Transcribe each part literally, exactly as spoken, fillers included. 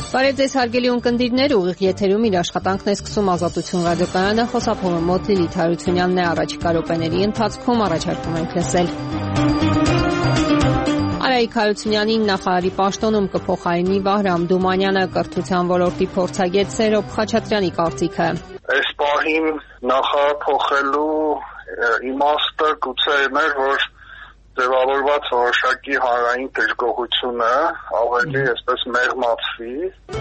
Բարև ձեզ հարգելի ունկնդիրներ, ուղիղ եթերում իր աշխատանքն է սկսում Ազատություն ռադիոկայանը, խոսափողը մոտ Լիլիթ Հարությունյանն է, առաջիկա րոպեների ընթացքում առաջարկում ենք լսել։ Արայիկ Հարությունյանին նախարարի պաշտոնում կփոխարինի Վահրամ Դումանյանը, կրթության ոլորտի փորձագետ Սերոբ Խաչատրյանի կարծիքը։ Այս պահին նախափոխելու իմաստը գուցե մեր, որ ձևավորված որոշակի հանրային դժգոհությունը ավելի այսպես մեղմացվի։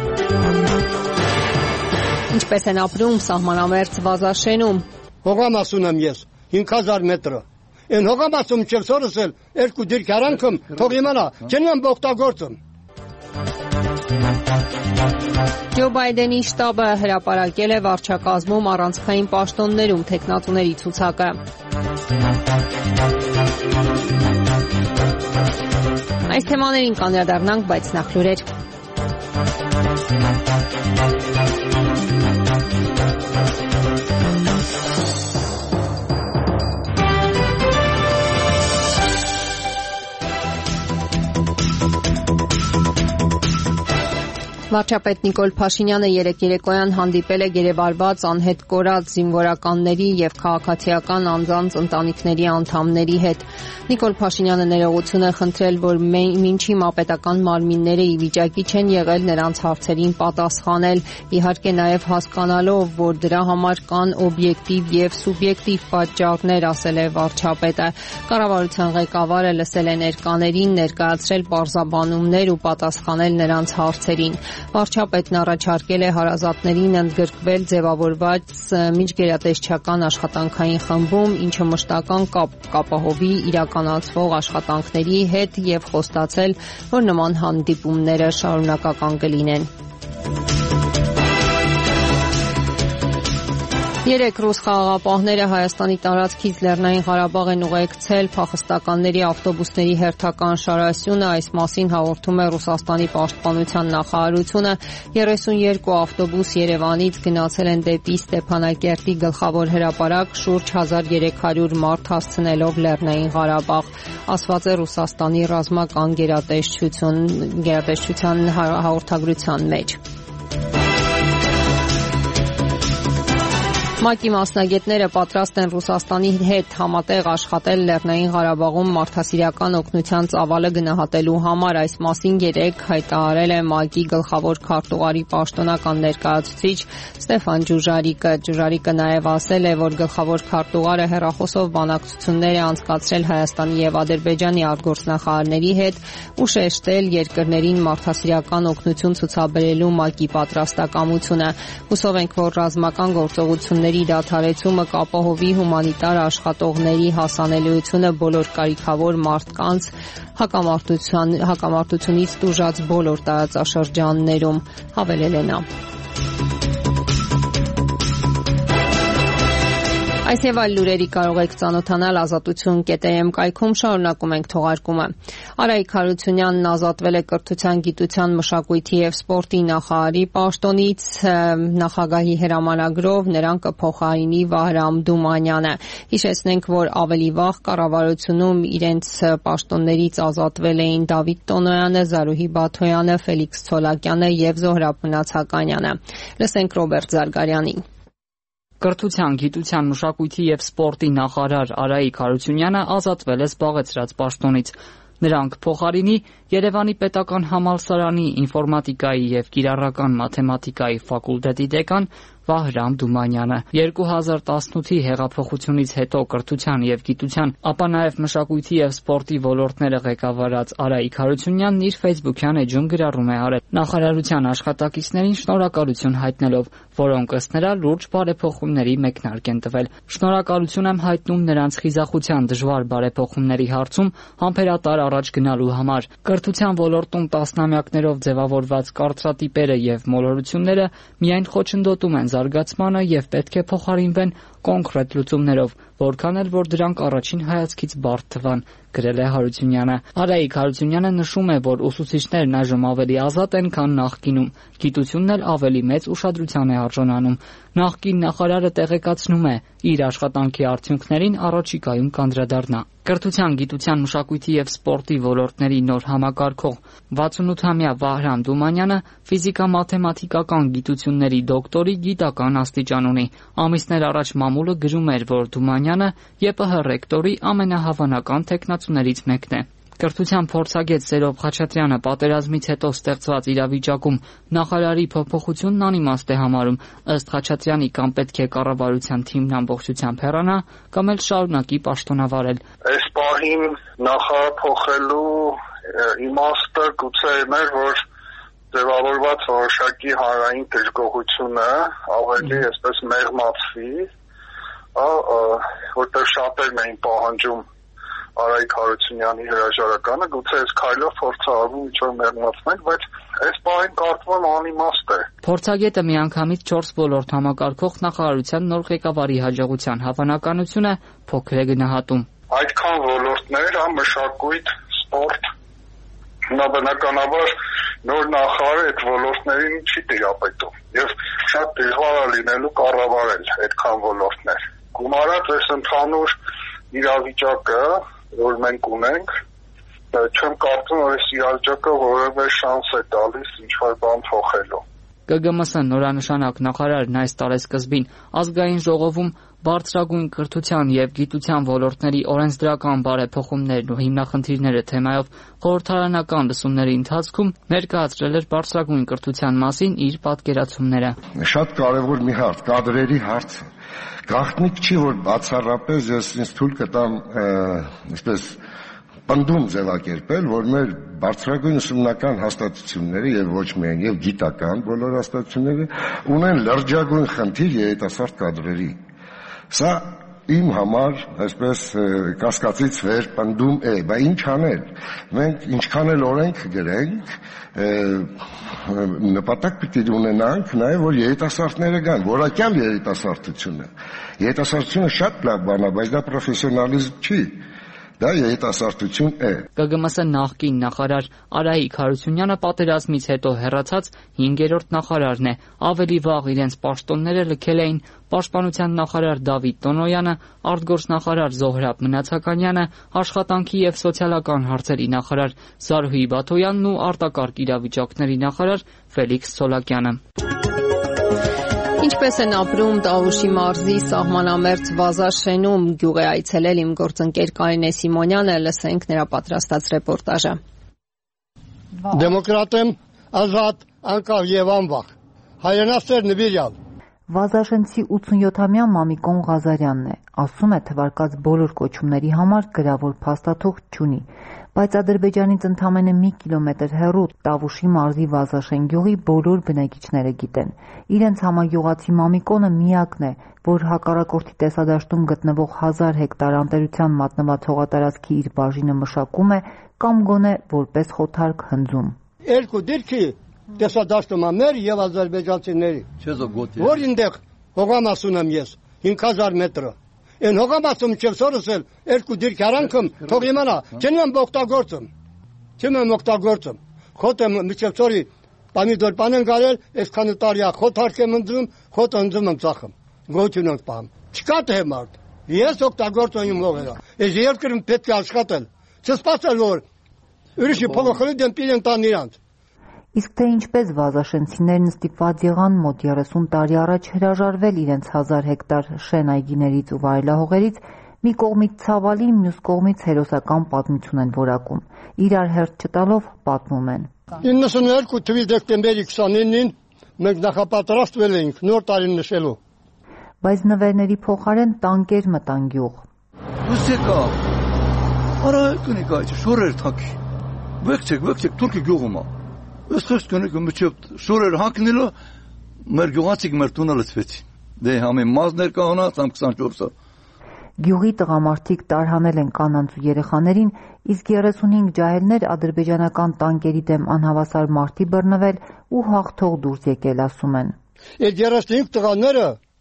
Ինչպես են ապրում սահմանամերձ Վազաշենում։ Հողամասում եմ ես, հինգ հազար մետրը։ Այն հողամասում չերսորս էլ երկու դիրք արանքım, թող իմանա, չնեմ օգտագործում։ Ջո Բայդենի շտաբը հրապարակել է վարչակազմում առանցքային պաշտոններում թեկնածուների ցուցակը։ Այս թեմաներին կանդրադառնանք, բայց նախ լուրեր։ Վարչապետ Նիկոլ Փաշինյանը երեկ երեկոյան հանդիպել է գերեվարված անհետ կորած զինվորականների եւ քաղաքացիական անձանց ընտանիքների անդամների հետ։ Նիկոլ Փաշինյանը ներողություն է խնդրել, որ մինչ հիմա պետական մարմինները ի վիճակի չեն եղել նրանց հարցերին պատասխանել, իհարկե նաեւ հասկանալով, որ դրա համար կան օբյեկտիվ եւ սուբյեկտիվ պատճառներ, ասել է վարչապետը։ Կառավարության ղեկավարը լսել է ներկաներին, ներկայացրել պարզաբանումներ ու պատասխանել նրանց հարցերին։ Վարչապետն առաջարկել է հարազատներին ընդգրկվել ձևավորված միջգերատեսչական աշխատանքային խմբում, ինչը մշտական կապ կապահովի իրականացվող աշխատանքների հետ եւ խոստացել, որ նման հանդիպումները շարունակական կլինեն։ Երեք ռուս խաղաղապահները Հայաստանի տարածքից Լեռնային Ղարաբաղ են ուղեկցել փախստականների ավտոբուսների հերթական շարասյունը, այս մասին հաղորդում է Ռուսաստանի պաշտպանության նախարարությունը։ երեսունյոթ ավտոբուս Երևանից գնացել են դեպի Ստեփանակերտի գլխավոր հրապարակ, շուրջ հազար երեք հարյուր մարդ հասցնելով Լեռնային Ղարաբաղ, ասված է Ռուսաստանի ռազմական գերատեսչություն գերատեսչության հաղորդագրության մեջ։ ՄԱԿ-ի մասնագետները պատրաստ են Ռուսաստանի հետ համատեղ աշխատել Լեռնային Ղարաբաղում մարդասիրական օգնության ծավալը գնահատելու համար, այս մասին երեկ հայտարարել է ՄԱԿ-ի գլխավոր քարտուղարի պաշտոնական ներկայացուցիչ Ստեֆան Ջուժարիկը։ Ջուժարիկը նաև ասել է, որ գլխավոր քարտուղարը հեռախոսով բանակցություններ է անցկացրել Հայաստանի եւ Ադրբեջանի արտգործնախարարների հետ ու շեշտել երկրներին մարդասիրական օգնություն ցուցաբերելու ՄԱԿ-ի պատրաստակամությունը։ Հուսով ենք, որ ռազմական գործողությունները դադարեցումը կապահովի հումանիտար աշխատողների հասանելիությունը բոլոր կարիքավոր մարդկանց հակամարտության հակամարտությունից տուժած բոլոր տարածաշրջաններում, հավելել է նա։ Այս եւ այլ լուրերի կարող եք ծանոթանալ ազատություն կետ է էմ կայքում, շարունակում ենք թողարկումը։ Արայիկ Հարությունյանն ազատվել է կրթության, գիտության, մշակույթի եւ սպորտի նախարարի պաշտոնից, նախագահի հրամանագրով նրան կփոխարինի Վահրամ Դումանյանը։ Հիշեցնենք, որ ավելի վաղ կառավարությունում իրենց պաշտոններից ազատվել էին Դավիթ Տոնոյանը, Զարուհի Բաթոյանը, Ֆելիքս Ցոլակյանը եւ Զոհրաբ Մնացականյանը։ Լսենք Ռոբերտ Զարգարյանին։ Կրթության, գիտության, մշակույթի եւ սպորտի նախարար Արայիկ Հարությունյանը ազատվել է զբաղեցրած պաշտոնից։ Նրան կփոխարինի Երևանի պետական համալսարանի ինֆորմատիկայի եւ կիրառական մաթեմատիկայի ֆակուլտետի դեկան Վահրամ Դումանյանը։ երկու հազար տասնութի հեղափոխությունից հետո կրթության եւ գիտության, ապա նաեւ մշակույթի եւ սպորտի ոլորտները ղեկավարած Արայիկ Հարությունյանն իր Facebook-յան էջում գրառում է արել նախարարության աշխատակիցներին շնորհակալություն հայտնելով, որոնք ըստ նրա լուրջ բարեփոխումների մեկնարկ են տվել։ Շնորհակալություն եմ հայտնում նրանց խիզախության դժվար բարեփոխումների հարցում համբերատար առաջ գնալու համար։ Կրթության ոլորտում տասնամյակներով ձևավորված կարծրատիպերը եւ մոլորությունները միայն խոչընդոտում են զարգացմանը եւ պետք է փոխարինվեն կոնկրետ լուծումներով, որքան էլ որ դրանք առաջին հայացքից բարդ թվան, գրել է Հարությունյանը։ Արայիկ Հարությունյանը նշում է, որ ուսուցիչներն այժմ ավելի ազատ են, քան նախկինում։ Գիտությունն էլ ավելի մեծ ուշադրության է արժանանում։ Նախկին նախարարը տեղեկացնում է, իր աշխատանքի արդյունքներին առաջիկայում կանդրադառնա։ Կրթության, գիտության, մշակույթի եւ սպորտի ոլորտների նոր համակարգող վաթսունութամյա Վահրամ Դումանյանը ֆիզիկա-մաթեմատիկական գիտությունների դոկտորի գիտական աստիճան ունի։ Ամիսներ առաջ մամուլը գրում էր, որ Դումանյանը ԵՊՀ ռեկտորի ամենահավանական թեկնածուներից մեկն է։ Կրթության փորձագետ Սերով Խաչատրյանը պատերազմից հետո ստեղծված իրավիճակում նախարարի փոփոխությունն անիմաստ է համարում։ Ըստ Խաչատրյանի, կամ պետք է կառավարության թիմն ամբողջությամբ հեռանա, կամ էլ շարունակի պաշտոնավարել։ Այս պահին նախարար փոխելու իմաստը գուցե մեր, որ ձևավորված որոշակի հանրային դժգոհությունը ավելի այսպես մեղմացվի, որտեղ շատերն էին պահանջում Արայիկ Հարությունյանի հրաժարականը, գուցե այս քայլով փորձառվում ինչ-որ մեղմացնել, բայց այս պահին կարծում եմ անիմաստ է։ Փորձագետը միանգամից չորս ոլորտ համակարգող նախարարության նոր ղեկավարի հաջողության հավանականությունը փոքր է գնահատում։ Այդքան ոլորտներ, մշակույթ, սպորտ, նա բնականաբար նոր նախարարը այդ ոլորտներին չի տիրապետում եւ շատ դժվար է լինելու կառավարել այդքան ոլորտներ։ Գումարած այս ընդհանուր իրավիճակը, որ մենք ունենք, չեմ կարծում, որ այս իրավիճակը որևէ շանս է տալիս ինչ-որ բան փոխելու։ ԿԳՄՍ նորանշանակ նախարարն այս տարեսկզբին ազգային ժողովում բարձրագույն կրթության եւ գիտության ոլորտների օրենսդրական բարեփոխումներն ու հիմնախնդիրները թեմայով խորհրդարանական լսումների ընթացքում ներկայացրել էր բարձրագույն կրթության մասին իր պատկերացումները։ Շատ կարևոր մի հարց, կադրերի հարց։ Գաղտնիք չի, որ բացառապես ես ինձ թույլ կտամ այսպես պնդում ձևակերպել, որ մեր բարձրագույն ուսումնական հաստատությունները եւ ոչ միայն եւ գիտական բոլոր հաստատությունները ունեն լրջագույն խնդիր երիտասարդ կադրերի։ Սա իմ համար այսպես կասկածից վեր պնդում է, բայց ինչ անել։ Մենք ինչքան էլ օրենք գրենք, նպատակ պիտի ունենանք նաև, որ երիտասարդները գան, որակյալ երիտասարդությունը։ Երիտասարդությունը շատ լավ բան է, բայց դա պրոֆեսիոնալիզմ չի։ Դա երիտասարդություն է։ ԿԳՄՍ նախկին նախարար Արայիկ Հարությունյանը պատերազմից հետո հեռացած հինգերորդ նախարարն է։ Ավելի վաղ իրենց պաշտոնները լքել էին Պաշտպանության նախարար Դավիթ Տոնոյանը, արտգործնախարար Զոհրաբ Մնացականյանը, աշխատանքի եւ սոցիալական հարցերի նախարար Զարուհի Բաթոյանն ու արտակարգ իրավիճակների նախարար Ֆելիքս Սոլակյանը։ Ինչպես են ապրում Տավուշի մարզի սահմանամերձ Վազաշենում գյուղ է այցելել իմ գործընկեր Կարինե Սիմոնյանը, լսենք նրա պատրաստած ռեպորտաժը։ Դեմոկրատ եմ, ազատ, անկախ եւ անվախ։ Հայրենասեր նվիրյալ։ Վազաշենցի ութսունյոթամյա Մամիկոն Ղազարյանն է, ասում է թվարկած բոլոր կոչումների համար գրավոր փաստաթուղթ չունի, բայց Ադրբեջանից ընդամենը մի կիլոմետր հեռու Տավուշի մարզի Վազաշեն գյուղի բոլոր բնակիչները գիտեն։ Իրենց համագյուղացի Մամիկոնը միակն է, որ հակառակորդի տեսադաշտում գտնվող հազար հեկտար անտերության մատնված հողատարածքի իր բաժինը մշակում է կամ գոնե որպես խոթարկ հնձում։ Երկու դիրքի տեսադաշտում ամեր եւ ադրբեջանցիների։ Որ ինտեղ հողամասում եմ ես հինգ հազար մետրը։ Այն հողամասում չսորս էլ երկու դիրք արանքım թող իմանա, չեմ եմ օգտագործում։ Չեմ եմ օգտագործում։ Խոտ եմ միջոցորի պամիդոր պանեն գարել, այսքան տարի է խոթարկ եմ ընձում, խոտ ընձում եմ ծախում։ Գոյություն ենք պահում։ Չկա թե մարդ։ Ես օգտագործում եմ հողերը։ Այս երկրում պետք է աշխատել։ Չսպասել որ ուրիշի փոխխլի դեմ պիտի տան իրանց։ Իսկ թե ինչպես վազաշենցիներն ստիպված եղան մոտ երեսուն տարի առաջ հրաժարվել իրենց հազար հեկտար շեն այգիներից ու վայելահողերից, մի կողմից ցավալի, մյուս կողմից հերոսական պատմություն են որակում։ Իրար հերթ չտալով պատմում են։ իննսունուերկու թվականի դեկտեմբերի քսանինին մենք նախապատրաստվել էինք նոր տարին նշելու։ Բայց նվերների փոխարեն տանկեր մտան գյուղ։ Ուսեկա։ Արա կնիկա, շորեր թակի։ Վեկցեք, վեկցեք, թուրքի գյուղում է։ Ըստ կնիկը միջև շորեր հակնելը մեր գյուղացիք մեր տունը լցվեցին։ Դե համեն մազներ կանած ամ քսանչորսը։ Գյուղի տղամարդիկ տարհանել են կանանց ու երեխաներին, իսկ երեսունհինգ ջահելներ ադրբեջանական տանկերի դեմ անհավասար մարտի բռնվել ու հաղթող դուրս եկել, ասում են։ Այդ երեսունհինգ տղաները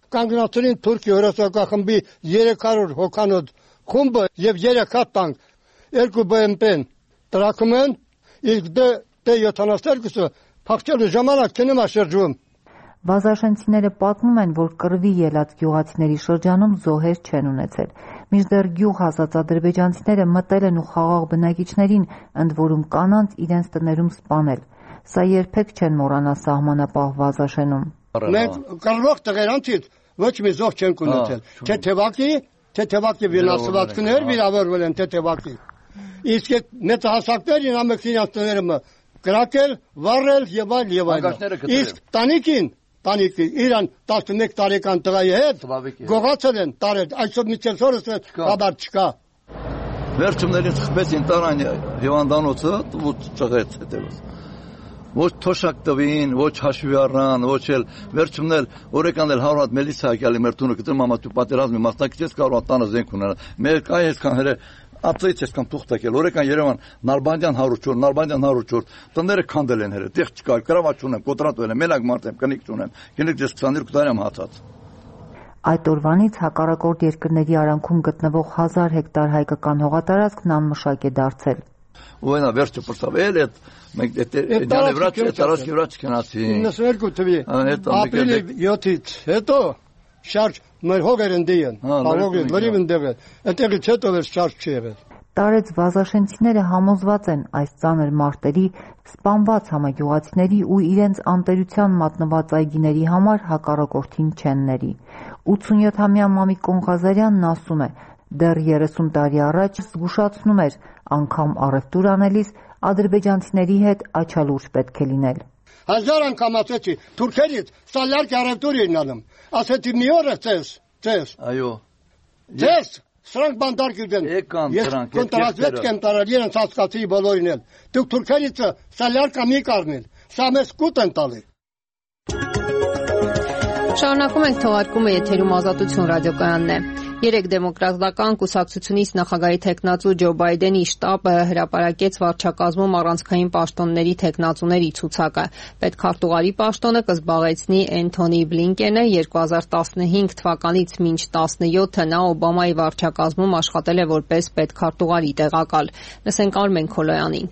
կանգնացրին Թուրքիա հրոսակախմբի երեք հարյուր հոգանոց խումբը եւ երեք հատ տանկ, երկու B M P-ն տրակում են, իսկ դե յոթանասերկուսը փախչելու ժամանակ չնեմա շրջում։ Վազաշենցիները պատմում են, որ կռվի ելած գյուղացիների շրջանում զոհեր չեն ունեցել։ Մինչդեռ գյուղ հասած ադրբեջանցիները մտել են ու խաղաղ բնակիչներին, ընդ որում կանանց իրենց տներում սպանել։ Սա երբեք չեն մոռանա սահմանապահ Վազաշենում։ Մենք կռվող տղերանցից ոչ մի զոհ չենք ունեցել։ Թեթևակի, թեթևակի վնասվածքներ վիրավորվել են թեթևակի։ Իսկ այդ մեծահասակներին ամենքին իրենց տները կրակել, վառել եւ այլ եւ այլ։ Իսկ տանիքին, տանիքի իրան տասնմեկ տարեկան տղայի հետ գողացել են տարել, այսօր մինչև օրս խաբար չկա։ Վերջումներին խփեցին տարան հիվանդանոցը ու ճղեց հետևս։ Ոչ թոշակ տվին, ոչ հաշվի առան, ոչ էլ վերջումն էլ օրեկան էլ հարյուր հատ մելիցա եկալի մեր տունը գտնում մամա դու պատերազմի մասնակից ես կարող տանը զենք ունենալ։ Մեր կայ այսքան հերը ապծից այսքան թուղթ եկել օրեկան Երևան Նարբանդյան հարյուր չորս, Նարբանդյան հարյուր չորս տները քանդել են հերը, տեղ չկա, կրավաճ ունեմ, կոտրատ ունեմ, մենակ մարդ եմ, կնիկ չունեմ, կնիկ ես քսաներկու տարի եմ հացած։ Այդ օրվանից հակառակորդ երկրների արանքում գտնվող հազար հեկտար հայկական հողատարածքն անմշակ է դարձել։ Ու այնա վերջը պրծավ, էլ այդ մենք դյանը վրա տարածքի վրա չքնացի։ իննսունհինգ թվի ապրիլի յոթից հետո շարժ մեր հողերն դիեն, հողերն լրիվ ընդեղել, այդտեղից հետո էլ շարժ չի եղել։ Տարեց Վազաշենցիները համոզված են այս ծանր մարտերի, սպանված համագյուղացիների ու իրենց անտերության մատնված այգիների համար հակառակորդին չեն ների։ ութսունյոթամյա Մամիկ Կոնղազարյանն ասում է, դեռ երեսուն տարի առաջ զգուշացնում էր, անգամ առևտուր անելիս ադրբեջանցիների հետ աչալուրջ պետք է լինել։ Հազար անգամ ասեցի, թուրքերից սալյարկ առևտուր էին անում, ասեցի մի օր է ծես, ծես։ Այո։ Ծես, սրանք բանդար գիտեն։ Ես կոնտրակտ եմ տարել, իրենց հասկացի բոլորին էլ։ Դուք թուրքերից սալյարկա մի կառնել, սա մեզ կուտ են տալի։ Շարունակում ենք թողարկումը, եթերում Ազատություն ռադիոկայանն է։ Երեք դեմոկրատական կուսակցությունից նախագահի թեկնածու Ջո Բայդենի շտաբը հրապարակեց վարչակազմում առանցքային պաշտոնների թեկնածուների ցուցակը։ Պետքարտուղարի պաշտոնը կզբաղեցնի Էնթոնի Բլինկենը, երկու հազար տասնհինգ թվականից մինչ տասնյոթը նա Օբամայի վարչակազմում աշխատել է որպես պետքարտուղարի տեղակալ։ Լսենք Արմեն Քոլոյանին։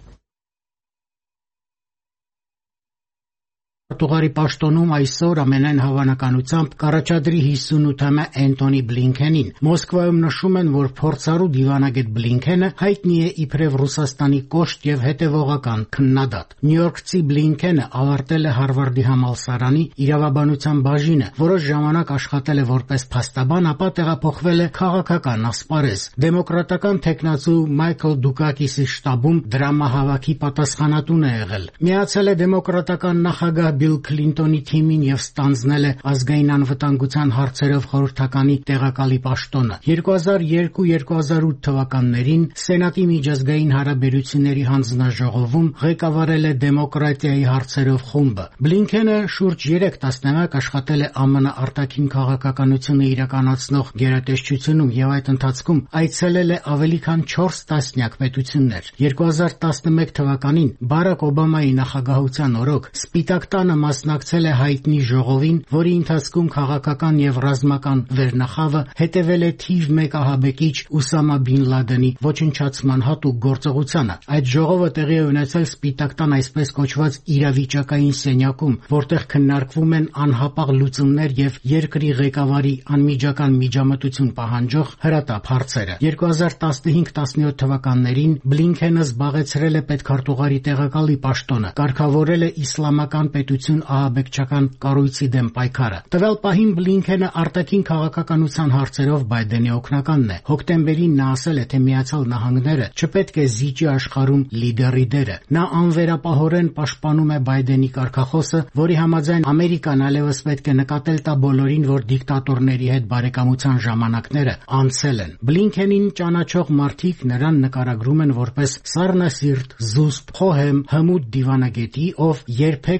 Քարտուղարի պաշտոնում այսօր ամենայն հավանականությամբ կառաջադրի հիսունութամյա Էնթոնի Բլինքենին։ Մոսկվայում նշում են, որ փորձառու դիվանագետ Բլինքենը հայտնի է իբրև Ռուսաստանի կոշտ եւ հետեւողական քննադատ։ Նյույորքցի Բլինքենը ավարտել է Հարվարդի համալսարանի իրավաբանության բաժինը, որոշ ժամանակ աշխատել է որպես փաստաբան, ապա տեղափոխվել է քաղաքական ասպարեզ։ Դեմոկրատական թեկնածու Մայքլ Դուկակիսի շտաբում դրամահավաքի պատասխանատուն է եղել։ Միացել է դեմոկրատական նախագահ Բիլ Քլինտոնի թիմին եւ ստանձնել է ազգային անվտանգության հարցերով խորհրդականի տեղակալի պաշտոնը։ երկու հազար երկու երկու հազար ութ թվականներին Սենատի միջազգային հարաբերությունների հանձնաժողովում ղեկավարել է դեմոկրատիայի հարցերով խումբը։ Բլինքենը շուրջ երեք տասնամյակ աշխատել է ԱՄՆ արտաքին քաղաքականությունը իրականացնող գերատեսչությունում եւ այդ ընթացքում այցելել է ավելի քան չորս տասնյակ պետություններ։ երկու հազար տասնմեկ թվականին Բարակ Օբամայի նախագահության օրոք Սպիտակ տանը մասնակցել է հայտնի ժողովին, որի ընթացքում քաղաքական եւ ռազմական վերնախավը հետևել է թիվ մեկ ահաբեկիչ Ուսամա Բին Լադենի ոչնչացման հատուկ գործողությանը։ Այդ ժողովը տեղի է ունեցել Սպիտակ տան այսպես կոչված իրավիճակային սենյակում, որտեղ քննարկվում են անհապաղ լուծումներ եւ երկրի ղեկավարի անմիջական միջամտություն պահանջող հրատապ հարցերը։ երկու հազար տասնհինգ տասնյոթ թվականներին Բլինքենը զբաղեցրել է պետքարտուղարի տեղակալի պաշտոնը, կարգավորել է իսլամական պետություն ահաբեկչական կառույցի դեմ պայքարը։ Տվյալ պահին Բլինքենը արտաքին քաղաքականության հարցերով Բայդենի օգնականն է։ Հոկտեմբերին նա ասել է, թե Միացյալ Նահանգները չպետք է զիջի աշխարհում լիդերի դերը։ Նա անվերապահորեն պաշտպանում է Բայդենի կարգախոսը, որի համաձայն Ամերիկան այլևս պետք է նկատել տա բոլորին, որ դիկտատորների հետ բարեկամության ժամանակները անցել են։ Բլինքենին ճանաչող մարդիկ նրան նկարագրում են որպես սառնասիրտ, զուսպ, խոհեմ, հմուտ դիվանագետի, ով երբեք հունի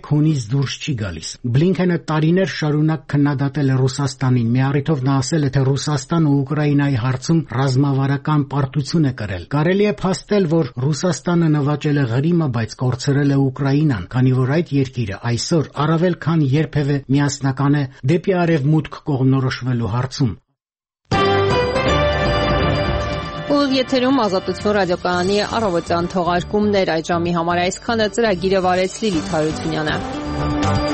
դուրս չի գալիս։ Բլինքենը տարիներ շարունակ քննադատել է Ռուսաստանին, մի առիթով նա ասել է, թե Ռուսաստանը Ուկրաինայի հարցում ռազմավարական պարտություն է կրել։ Կարելի է փաստել, որ Ռուսաստանը նվաճել է Ղրիմը, բայց կորցրել է Ուկրաինան, քանի որ այդ երկիրը այսօր առավել քան երբևէ միասնական է դեպի արևմուտք կողմնորոշվելու հարցում։ Ուղիղ եթերում Ազատություն ռադիոկայանի առավոտյան թողարկումներ այդ ժամի համար այսքանը, ծրագիրը վարեց Լիլիթ Հարությունյանը։